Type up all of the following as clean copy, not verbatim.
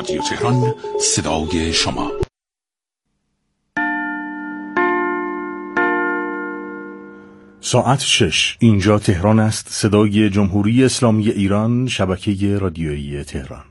رادیو تهران، صدای شما. ساعت 6 اینجا تهران است. صدای جمهوری اسلامی ایران، شبکه رادیویی تهران.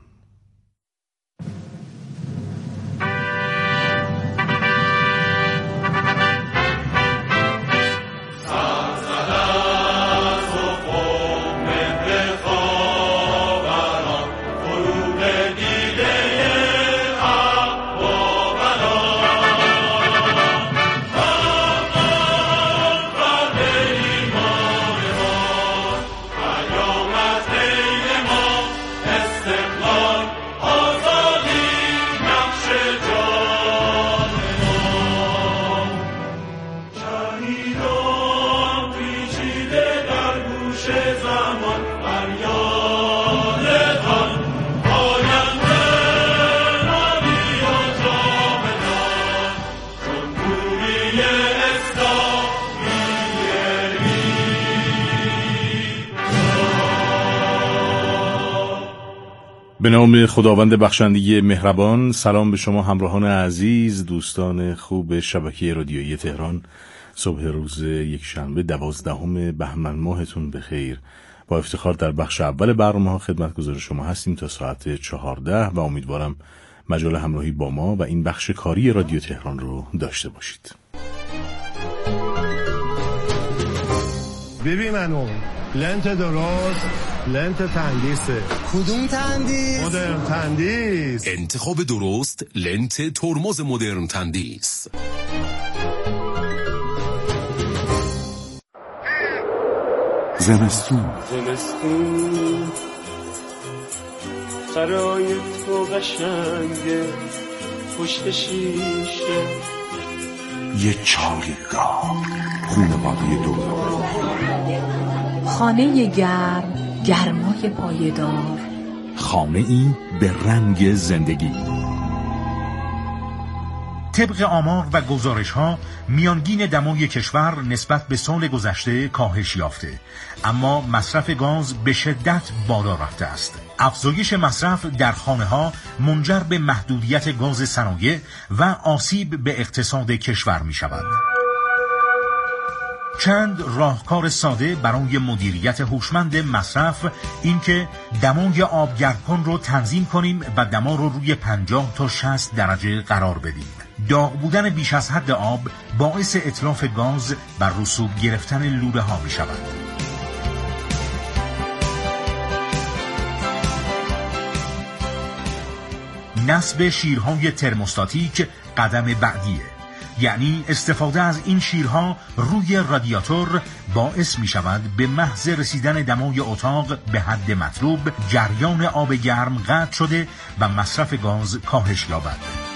به نام خداوند بخشنده مهربان. سلام به شما همراهان عزیز، دوستان خوب شبکه رادیویی تهران. صبح روز یکشنبه 12 بهمن ماهتون بخیر. با افتخار در بخش اول برنامه ها خدمتگزار شما هستیم تا ساعت 14 و امیدوارم مجال همراهی با ما و این بخش کاری رادیو تهران رو داشته باشید. ببین منو لنت درست، لنت تندیسه. کدوم تندیس؟ مدرن تندیس. انتخاب درست، لنت ترمز مدرن تندیس. زمستون سرای تو قشنگه، پشت شیشه یه چالگاه، خونواده دور، خانه گرم، گرمای پایدار، خانه ای به رنگ زندگی. طبق آمار و گزارش‌ها میانگین دمای کشور نسبت به سال گذشته کاهش یافته، اما مصرف گاز به شدت بالا رفته است. افزایش مصرف در خانه‌ها منجر به محدودیت گاز صنایع و آسیب به اقتصاد کشور می‌شود. چند راهکار ساده برای مدیریت هوشمند مصرف این که دمای آب گرمکن رو تنظیم کنیم و دما رو روی 50 تا 60 درجه قرار بدیم. داغ بودن بیش از حد آب باعث اتلاف گاز و رسوب گرفتن لوله ها می شود. نصب شیرهای ترموستاتیک قدم بعدیه. یعنی استفاده از این شیرها روی رادیاتور باعث می شود به محض رسیدن دمای اتاق به حد مطلوب جریان آب گرم قطع شده و مصرف گاز کاهش یابد.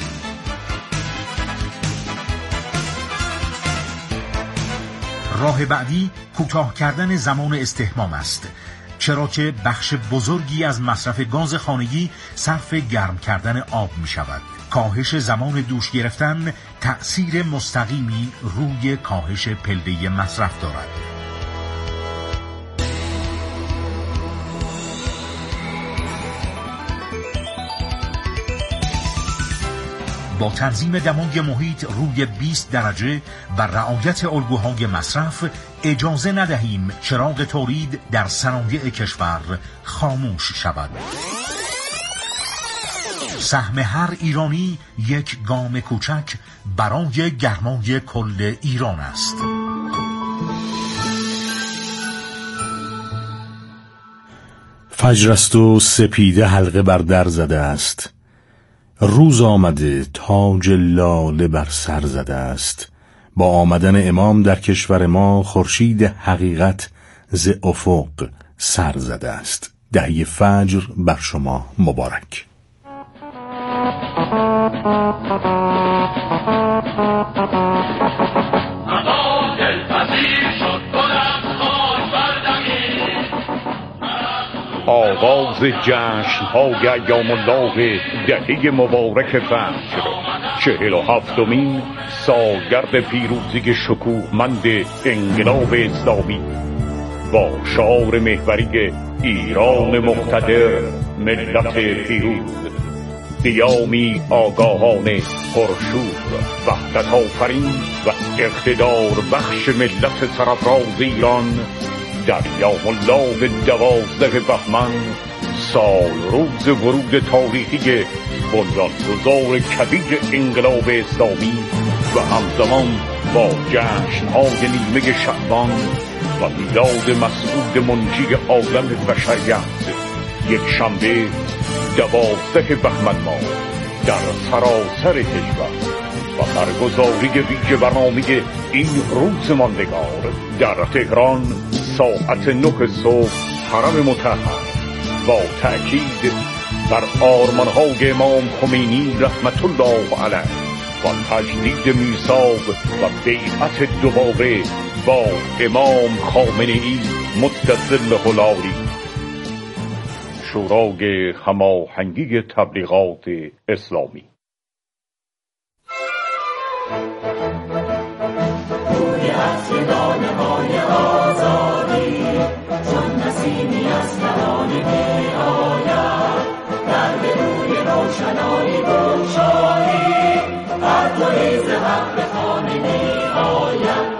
راه بعدی کوتاه کردن زمان استحمام است، چرا که بخش بزرگی از مصرف گاز خانگی صرف گرم کردن آب می شود. کاهش زمان دوش گرفتن تأثیر مستقیمی روی کاهش پلده مصرف دارد. با تنظیم دمای محیط روی 20 درجه و رعایت الگوهای مصرف اجازه ندهیم چراغ تولید در صنایع کشور خاموش شود. سهم هر ایرانی یک گام کوچک برای گرمای کل ایران است. فجر است و سپیده حلقه بر در زده است. روز آمده تاج لاله بر سر زده است. با آمدن امام در کشور ما خورشید حقیقت ز افق سر زده است. دهه فجر بر شما مبارک. آغاز جشن‌های ایام الله دهه مبارک فجر، 47مین سالگرد پیروزی شکوهمند انقلاب اسلامی با شعار محوری ایران مقتدر، ملت پیروز. قیامی آگاهانه پرشور، وحدت آفرین و اقتدار بخش ملت سرفراز ایران در یوم الله 12 بهمن، سال روز ورود تاریخی بنیانگذار کبیر انقلاب اسلامی و همزمان با جشن‌های نیمه شعبان و میلاد مسعود منجی عالم بشریت، یک شنبه 12 بهمن ماه در سراسر کشور و برگزاری ویژه برنامه این روز ماندگار در تهران ساعت 9 صبح حرم مطهر با تأکید بر آرمان‌های امام خمینی رحمت الله علیه و تجدید میثاق و بیعت دوباره با امام خامنه‌ای متصل هلالی، شورای هماهنگی تبلیغات اسلامی. روی افسانه‌های آزادی چون نسیمی از نهانی می‌آید، در به روی روشنایی بگشایی، هر گریز حق به خانه می‌آید.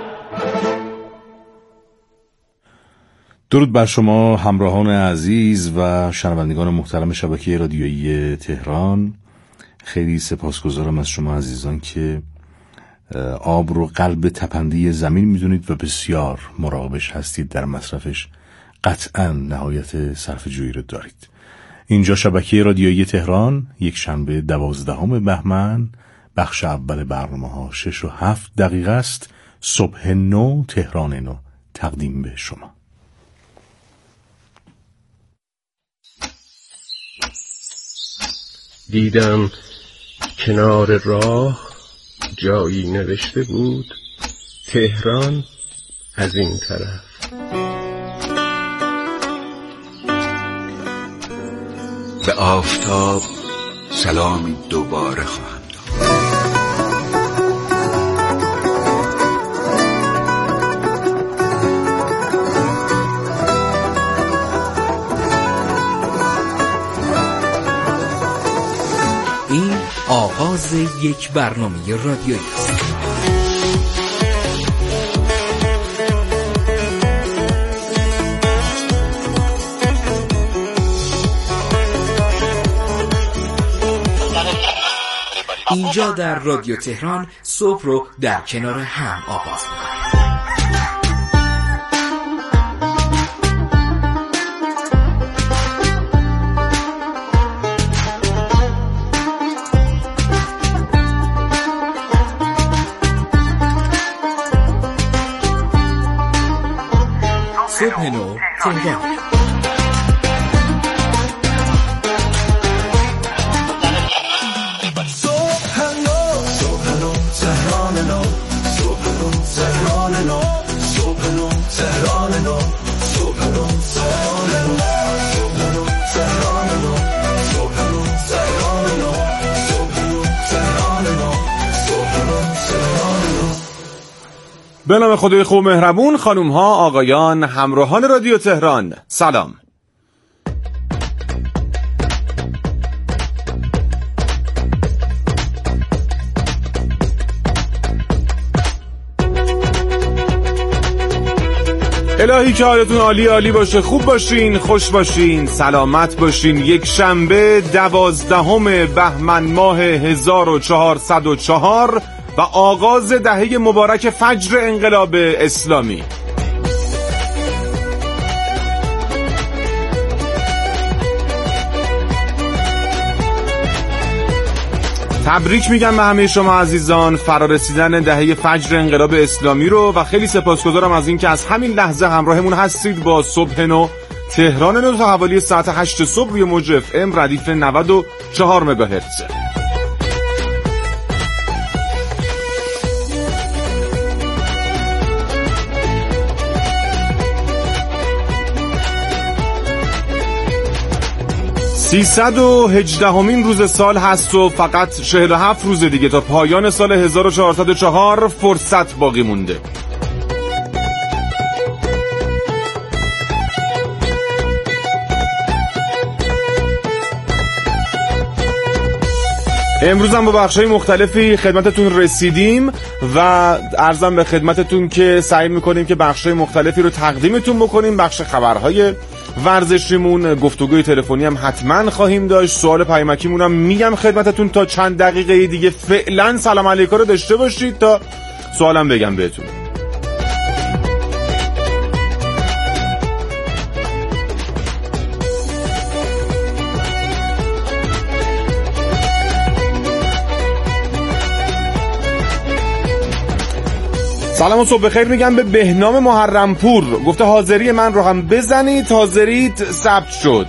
درود بر شما همراهان عزیز و شنوندگان محترم شبکه رادیویی تهران. خیلی سپاسگزارم از شما عزیزان که آب رو قلب تپنده زمین میدونید و بسیار مراقبش هستید در مصرفش. قطعا نهایت صرف جویی رو دارید. اینجا شبکه رادیویی تهران، یک شنبه 12 بهمن، بخش اول برنامه‌ها 6 و 7 دقیقه است. صبح نو، تهران نو تقدیم به شما. دیدم کنار راه جایی نوشته بود تهران از این طرف. به آفتاب سلامی دوباره خواهم داد. این آغاز یک برنامه رادیویی است. اینجا در رادیو تهران صبح رو در کنار هم آغاز می‌کنیم. صبح نو تهران. به نام خدای خوب مهربون، خانوم ها، آقایان، همراهان رادیو تهران، سلام. الهی که حالتون عالی عالی باشه، خوب باشین، خوش باشین، سلامت باشین. یک شنبه 12 بهمن ماه 1404 و آغاز دهه مبارک فجر انقلاب اسلامی. تبریک میگم به همه شما عزیزان فرارسیدن دهه فجر انقلاب اسلامی رو و خیلی سپاسگزارم از این که از همین لحظه همراهمون هستید با صبح نو تهران نو تا حوالی ساعت 8 صبح روی موج اف ام ردیف 94 مگاهرتز. سیصد و 18مین روز سال هست و فقط 47 روز دیگه تا پایان سال 1404 فرصت باقی مونده. امروز هم با بخش‌های مختلفی خدمتتون رسیدیم و عرضم به خدمتتون که سعی می‌کنیم که بخش‌های مختلفی رو تقدیمتون بکنیم. بخش خبرهای ورزشیمون، گفتگوی تلفنی هم حتما خواهیم داشت، سوال پیامکیمون هم میگم خدمتتون تا چند دقیقه دیگه. فعلا سلام علیکم رو داشته باشید تا سوالم بگم بهتون. سلام و صبح بخیر میگم به بهنام محرمپور، گفته حاضری من رو هم بزنید. حاضریت ثبت شد.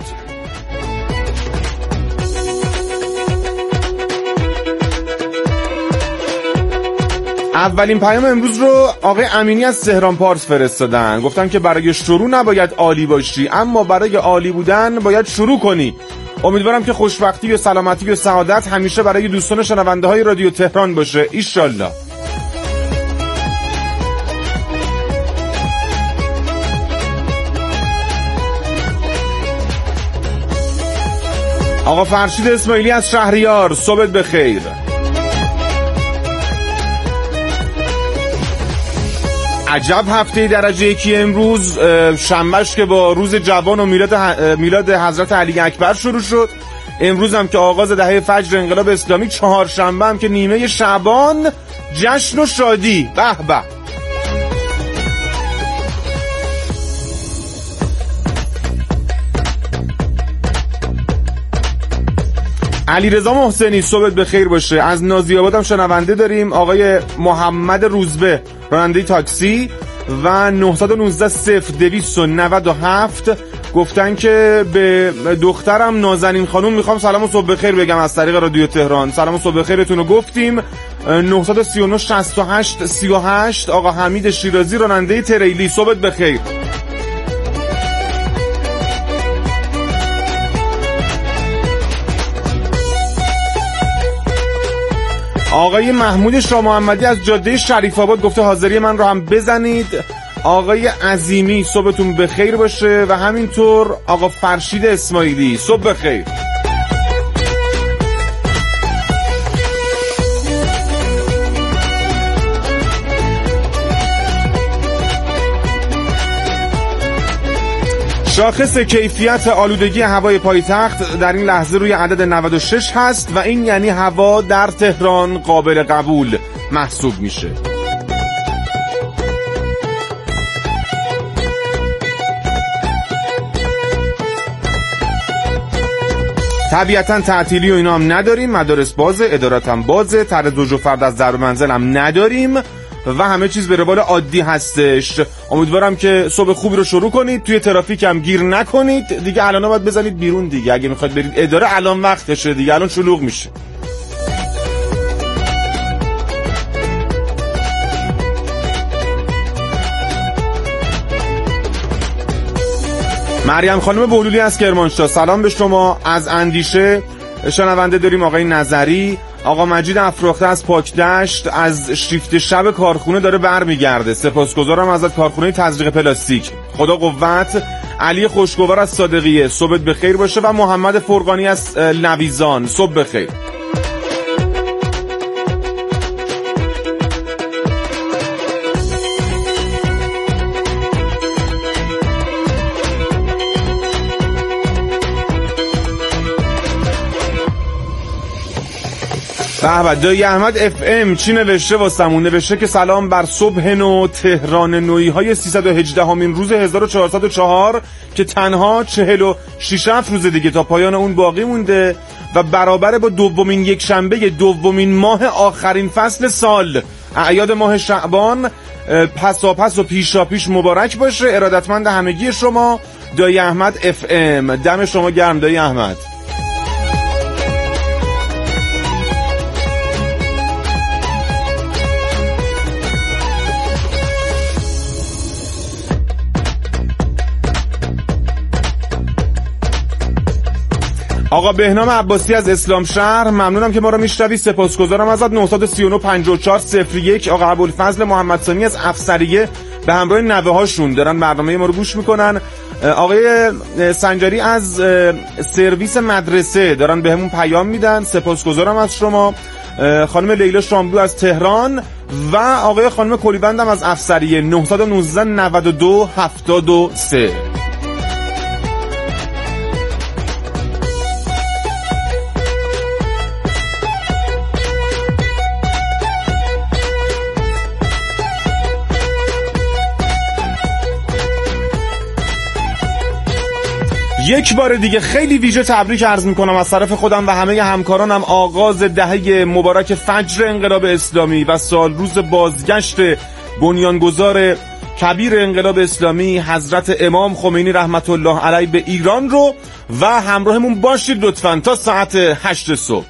اولین پیام امروز رو آقای امینی از تهران پارس فرستادن، گفتن که برای شروع نباید عالی باشی، اما برای عالی بودن باید شروع کنی. امیدوارم که خوشبختی و سلامتی و سعادت همیشه برای دوستان شنونده های رادیو تهران باشه، ایشالله. آقا فرشید اسماعیلی از شهریار، صبحت بخیر. عجب هفته درجه یکی امروز، شنبهش که با روز جوان و میلاد حضرت علی اکبر شروع شد. امروز هم که آغاز دهه فجر انقلاب اسلامی، چهارشنبه هم که نیمه شعبان، جشن و شادی. به به. علیرضا محسنی، صبحت بخیر باشه. از نازی‌آباد هم شنونده داریم، آقای محمد روزبه، راننده تاکسی، و 919-0297 گفتن که به دخترم نازنین خانم میخوام سلام و صبح بخیر بگم از طریق رادیو تهران. سلام و صبح بخیرتون رو گفتیم. 939-68-38 آقا حمید شیرازی، راننده تریلی، صبحت بخیر. آقای محمود شاه محمدی از جاده شریف آباد گفته حاضری من رو هم بزنید. آقای عظیمی، صبحتون بخیر باشه. و همینطور آقا فرشید اسماعیلی، صبح بخیر. شاخص کیفیت آلودگی هوای پایتخت در این لحظه روی عدد 96 هست و این یعنی هوا در تهران قابل قبول محسوب میشه. طبیعتا تعطیلی و اینا هم نداریم، مدارس بازه، ادارات هم بازه، طرح زوج و فرد از در منزل هم نداریم و همه چیز به روال عادی هستش. امیدوارم که صبح خوبی رو شروع کنید، توی ترافیک هم گیر نکنید دیگه. الان باید بزنید بیرون دیگه، اگه میخواید برید اداره الان وقتشه دیگه، الان شلوغ میشه. مریم خانم بهلولی از کرمانشاه، سلام به شما. از اندیشه شنونده داریم آقای نظری. آقا مجید افراخته از پاکدشت از شیفت شب کارخونه داره برمیگرده، سپاسگزارم ازت، کارخونه تزریق پلاستیک، خدا قوت. علی خوشگوار از صادقیه، صبحت بخیر باشه. و محمد فرقانی از نویزان، صبح بخیر. بابا دایی احمد اف ام چی نوشته واسمون؟ نوشته که سلام بر صبح نو تهران نویی های 318 همین روز 1404 که تنها 46 روز دیگه تا پایان اون باقی مونده و برابر با دومین یک شنبه دومین ماه آخرین فصل سال. اعیاد ماه شعبان پساپس و پیشاپیش مبارک باشه. ارادتمند همگی شما، دایی احمد اف ام. دم شما گرم دایی احمد. آقا بهنام عباسی از اسلام شهر، ممنونم که ما رو میشنوی، سپاسگزارم ازت. 939-5401 آقا ابوالفضل محمد ثانی از افسریه به همراه نوه هاشون دارن برنامه ما رو گوش میکنن. آقای سنجاری از سرویس مدرسه دارن بهمون پیام میدن، سپاسگزارم از شما. خانم لیلا شاملو از تهران و آقای خانم کلیبندم از افسریه 919 92 73. یک بار دیگه خیلی ویژه تبریک عرض میکنم از طرف خودم و همه همکارانم آغاز دهه مبارک فجر انقلاب اسلامی و سال روز بازگشت بنیانگذار کبیر انقلاب اسلامی حضرت امام خمینی رحمت الله علیه به ایران رو و همراهمون باشید لطفاً تا ساعت 8 صبح.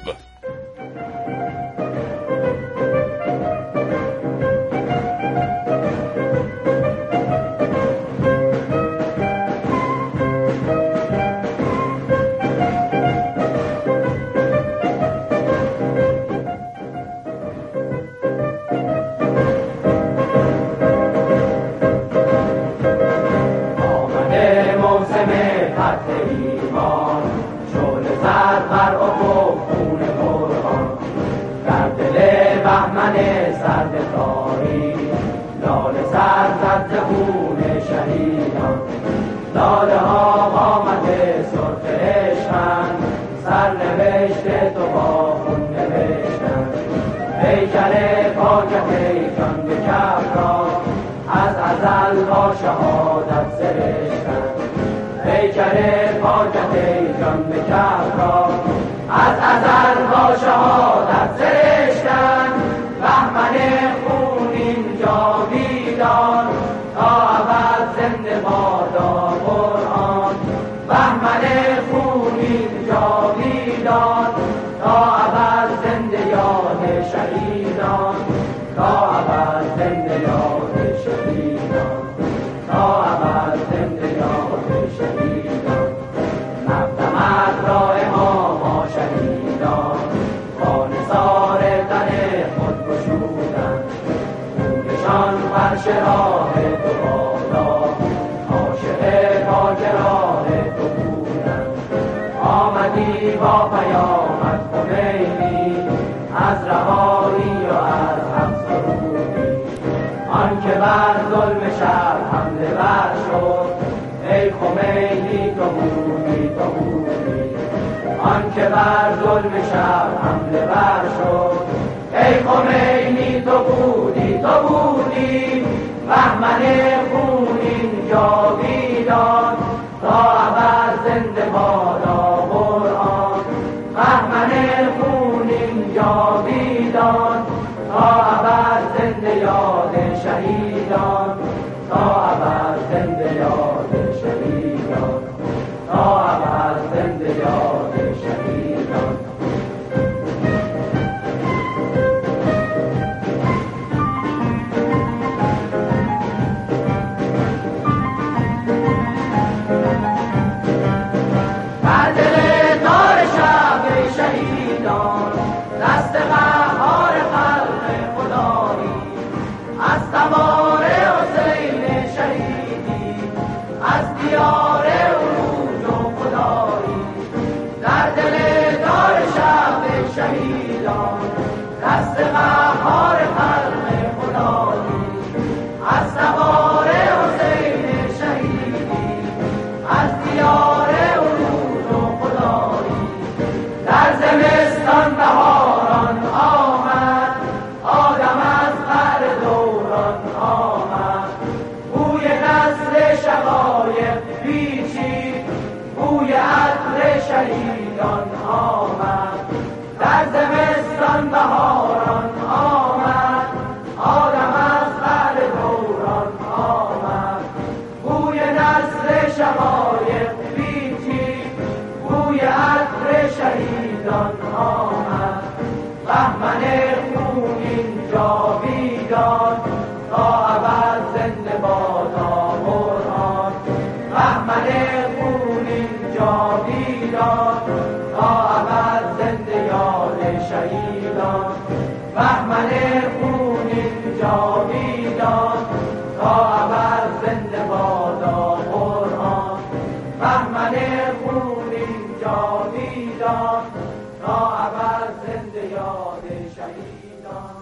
خون اینجا دیدان تا ابد زنده یاد شهیدان.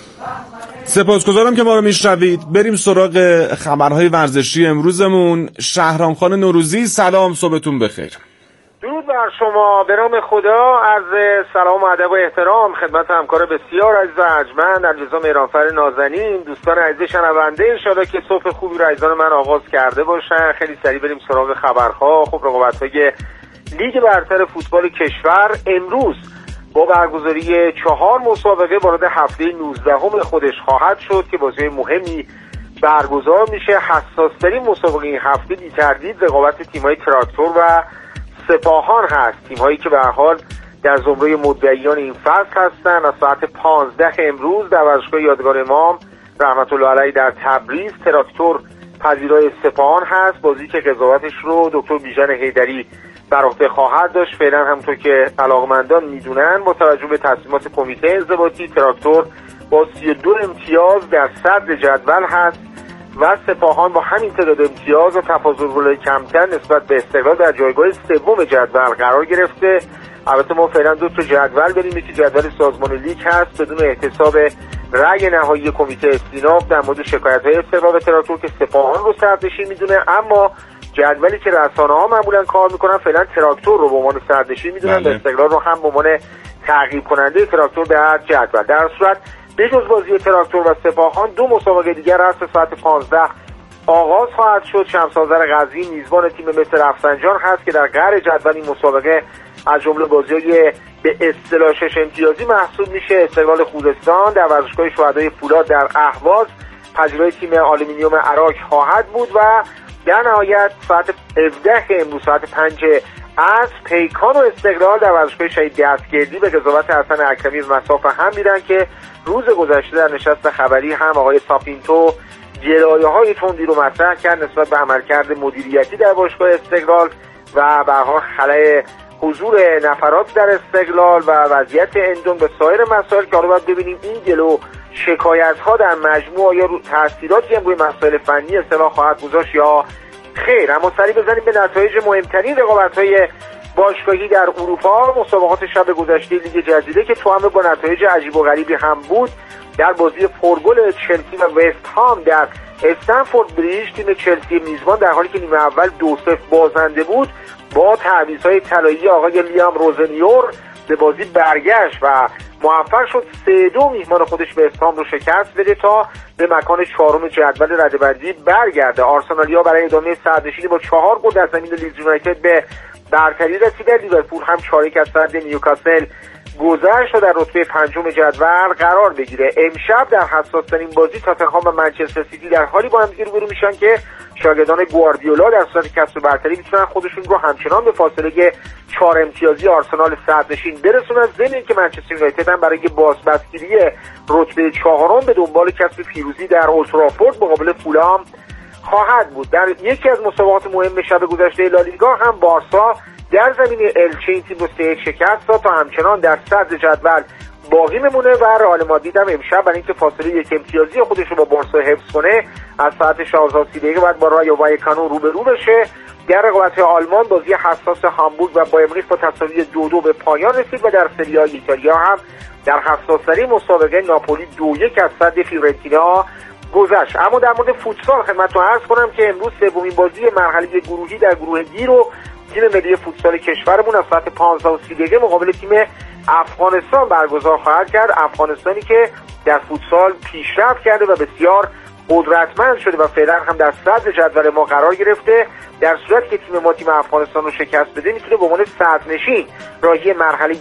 سپاسگزارم که ما رو میشنوید. بریم سراغ خبرهای ورزشی امروزمون. شهرامخان نوروزی، سلام، صبحتون بخیر. درود بر شما. به نام خدا عرض سلام و ادب و احترام خدمت همکار بسیار عزیز و ارجمند علیرضا مهرانفر نازنین، دوستان عزیز شنونده، انشالله که صبح خوبی رو عزیزان من آغاز کرده باشن. خیلی سریع بریم سراغ خبرها. خب رقابت‌های لیگ برتر فوتبال کشور امروز با برگزاری 4 مسابقه وارد هفته 19 خودش خواهد شد که بازی مهمی برگزار میشه. حساس‌ترین مسابقه این هفته بی تردید رقابت تیم‌های تراکتور و سپاهان هست، تیم‌هایی که به هر حال در زمره مدعیان این فصل هستند. از ساعت 15 امروز در ورزشگاه یادگار امام رحمت الله علیه در تبریز تراکتور پذیرای سپاهان هست، بازی که قضاوتش رو دکتر بیژن حیدری بر عهده خواهد داشت. فعلا همونطور که علاقمندان میدونن با توجه به تصمیمات کمیته انضباطی تراکتور با 32 امتیاز در صدر جدول هست و سپاهان با همین تعداد امتیاز و تفاضل کمتر نسبت به استقلال در جایگاه سوم جدول قرار گرفته. البته ما فعلا 2 تا جدول بریم، یکی جدول سازمان لیگ هست بدون احتساب رأی نهایی کمیته استیناف در مورد شکایت‌های استقلال و تراکتور که سپاهان رو صدرنشین میدونه، اما جدولی که رسانه‌ها معمولا کار میکنن فعلا تراکتور رو به عنوان صدرنشین میدونن و استقلال رو هم به عنوان تعقیب کننده تراکتور در جدول. در صورت به جز بازی تراکتور و سپاهان 2 مسابقه دیگر هست. ساعت 15 آغاز خواهد شد. شمس‌آذر غزنی میزبان تیم مس رفسنجان هست که در قعر جدول این مسابقه از جمله بازی‌های به اصطلاح 6 امتیازی محسوب میشه. استقلال خوزستان در ورزشگاه شهدای فولاد در اهواز پذیرای تیم آلومینیوم عراق خواهد بود و در نهایت ساعت 17 امروز ساعت 5 عصر پیکان و استقلال در ورزشگاه شهید دستگردی به قضاوت حسن اکرمی و مساف هم دیدن که روز گذشته در نشست خبری هم آقای ساپینتو جلایه‌های تندی رو مطرح کرد نسبت به عملکرد مدیریتی در باشگاه استقلال و به هر حال خلأ حضور نفرات در استقلال و وضعیت اندون به سایر مسائل که حالا باید ببینیم این جلو شکایت‌ها در مجموع یا تأثیراتی هم روی مسائل فنی استقلال خواهد گذاشت یا خیر. اما سری بزنیم به نتایج مهمترین رقابت‌های باشگاهی در اروپا. مسابقات شب گذشته لیگ جزیره که تو همه با نتایج عجیب و غریبی هم بود. در بازی پرگل چلسی و وست هام در استنفورد بریج تیم چلسی میزبان در حالی که نیمه اول 2-0 بازنده بود با تعویض‌های طلایی آقای لیام روزنیور به بازی برگشت و موفق شد 3-2 میهمان خودش به استام رو شکست بده تا به مکان 4م جدول رده‌بندی برگرده. آرسنالیا برای ادامه صدرنشینی با 4 گل در زمین لیدز یونایتد به برتری رسیده. لیورپول هم 4-1 از صدر نیوکاسل گذشت و در رتبه 5م جدول قرار بگیره. امشب در حساس‌ترین بازی تاتنهام و منچستر سیتی در حالی با هم دیگه روبرو میشن که شاگردان گواردیولا در صورت کسب برتری میتونن خودشون رو همچنان به فاصله 4 امتیازی آرسنال صدرنشین برسونن، ضمن اینکه منچستر یونایتد هم برای بازبستگیری رتبه 4م به دنبال کسب پیروزی در اولترافورد مقابل فولام خواهد بود. در یکی از مسابقات مهم شب گذشته لالیگا هم بارسا در زمین الچه این تیم رو 3-1 شکست داد تا همچنان در صدر جدول باقی میمونه و رئال مادرید هم امشب برای اینکه فاصله 1 امتیازی خودش رو با بارسا حفظ کنه از ساعت 16:30 بعد با رایو وایکانو روبرو بشه. در رقابت آلمان بازی حساس هامبورگ و بایر مونیخ با تساوی 2-2 به پایان رسید و در سری آ ایتالیا هم در حساس‌ترین مسابقه ناپولی 2-1 از صدر فیورنتینا گذشت. اما در مورد فوتسال خدمتتون عرض کنم که امروز سومین بازی مرحله گروهی در گروه دی رو تیم ملی فوتسال کشورمون از ساعت 15:30 مقابل تیم افغانستان برگزار خواهد کرد. افغانستانی که در فوتسال پیشرفت کرده و بسیار قدرتمند شده و فعلا هم در صدر جدول ما قرار گرفته. در صورتی که تیم ما تیم افغانستان رو شکست بده میتونه به عنوان صدرنشین راهی مرحله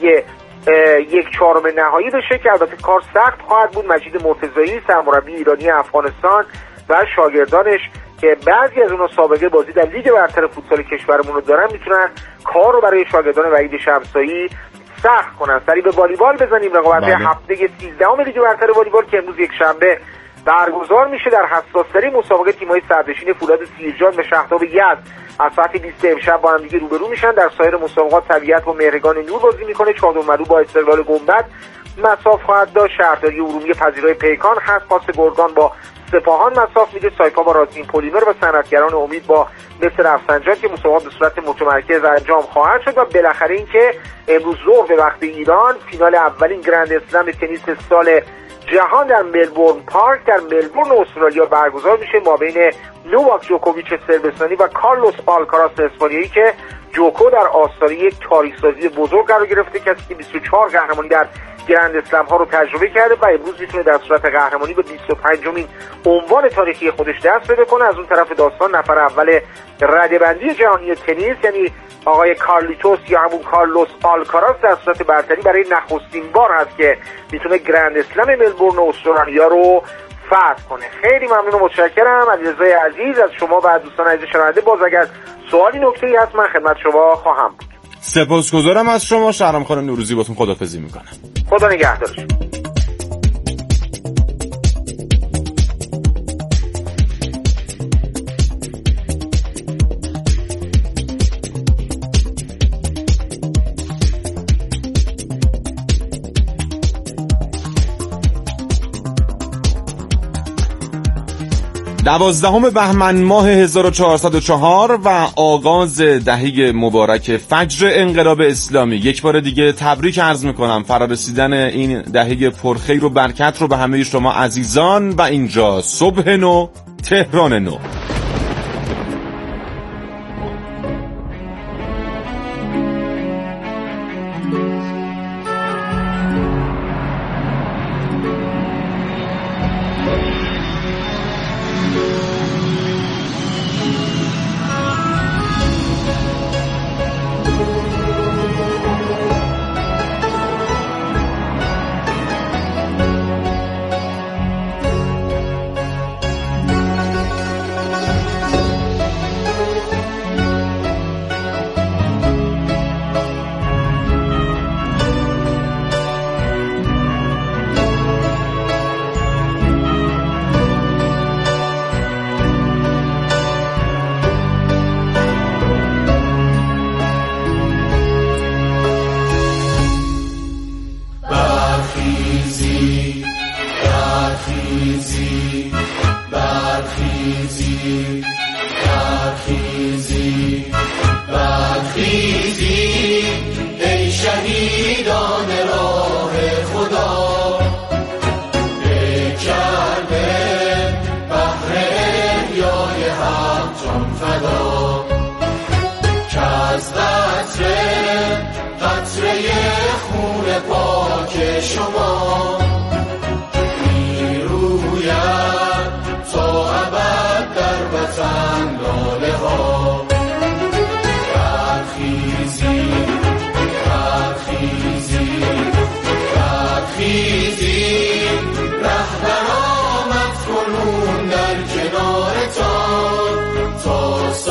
1/4 نهایی بشه که البته کار سخت خواهد بود. مجید مرتضایی سرمربی ایرانی افغانستان و شاگردانش که بعضی از اونها سابقه بازی در لیگ برتر فوتسال کشورمون رو دارن میتونن کار رو برای شاگردان وحید شمسایی سخت کنن. سری به والیبال بزنیم. رقابت هفته 13 لیگ برتر والیبال که امروز یک شنبه برگزار میشه. در حساس‌ترین مسابقه تیم‌های صدرنشین فولاد سیرجان و شهراب یزد از ساعت 20 امشب با هم دیگه روبرو میشن. در سایر مسابقات طبیعت با مهرگان نور بازی میکنه. چادرملو با استقلال گنبد مساف خواهد داشت. شهرداری ارومیه پذیرای پیکان هست. پاس گرگان با سپاهان مصاف میده، سایپا با راسین پلیمر و صنعتگران امید با مثل رفسنجان که مسابقات به صورت متمرکز انجام خواهد شد. و بالاخره اینکه امروز ظهر به وقت ایران فینال اولین گرند اسلم تنیس سال جهان در ملبورن پارک در ملبورن استرالیا برگزار میشه ما بین نوواک جوکوویچ صربستانی و کارلوس آلکاراس اسپانیایی که جوکو در آستانه یک تاریخ‌سازی بزرگ قرار گرفته، کسی که 24 قهرمانی در گرند اسلم ها رو تجربه کرده و امروز میتونه در صورت قهرمانی به 25مین عنوان تاریخی خودش دست پیدا کنه. از اون طرف داستان نفر اول رده‌بندی جهانی تنیس یعنی آقای کارلیتوس یا همون کارلوس آلکاراس در صورت برتری برای نخستین بار هست که میتونه گرند اسلم ملبورن استرالیا رو فتح کنه. خیلی ممنون و متشکرم علیرضا عزیز از شما و دوستان عزیز شنونده. باز اگر سوالی نکته‌ای هست من خدمت شما خواهم بود. سپاسگزارم از شما. شهرام خانم نوروزی باتون خداحافظی میکنم. خدا نگهدارش. 12 بهمن ماه 1404 و آغاز دهه مبارک فجر انقلاب اسلامی. یک بار دیگه تبریک عرض میکنم فرارسیدن این دهه پرخیر و برکت رو به همه شما عزیزان. و اینجا صبح نو، تهران نو.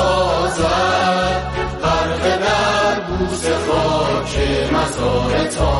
مزارتان